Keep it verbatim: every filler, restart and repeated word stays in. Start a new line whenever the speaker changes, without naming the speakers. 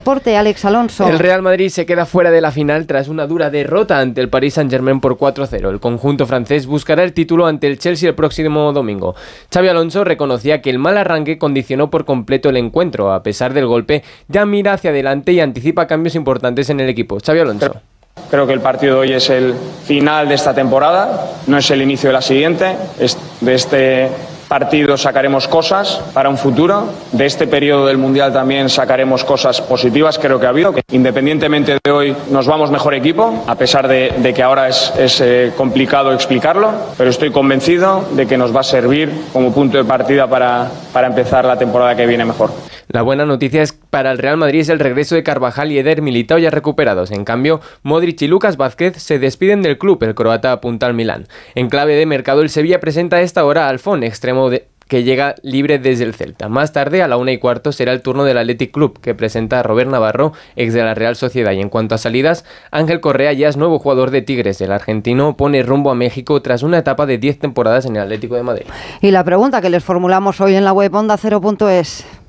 Deporte, Alex Alonso.
El Real Madrid se queda fuera de la final tras una dura derrota ante el Paris Saint-Germain por cuatro cero. El conjunto francés buscará el título ante el Chelsea el próximo domingo. Xabi Alonso reconocía que el mal arranque condicionó por completo el encuentro. A pesar del golpe, ya mira hacia adelante y anticipa cambios importantes en el equipo. Xabi Alonso.
Creo que el partido de hoy es el final de esta temporada, no es el inicio de la siguiente. De este partido sacaremos cosas para un futuro. De este periodo del Mundial también sacaremos cosas positivas, creo que ha habido. Que independientemente de hoy nos vamos mejor equipo, a pesar de, de que ahora es, es eh, complicado explicarlo, pero estoy convencido de que nos va a servir como punto de partida para, para empezar la temporada que viene mejor.
La buena noticia es para el Real Madrid es el regreso de Carvajal y Eder Militao ya recuperados. En cambio, Modric y Lucas Vázquez se despiden del club. El croata apunta al Milán. En clave de mercado, el Sevilla presenta a esta hora a Alfón, extremo de que llega libre desde el Celta. Más tarde, a la una y cuarto, será el turno del Athletic Club, que presenta a Robert Navarro, ex de la Real Sociedad. Y en cuanto a salidas, Ángel Correa ya es nuevo jugador de Tigres. El argentino pone rumbo a México tras una etapa de diez temporadas en el Atlético de Madrid.
Y la pregunta que les formulamos hoy en la web onda cero punto es...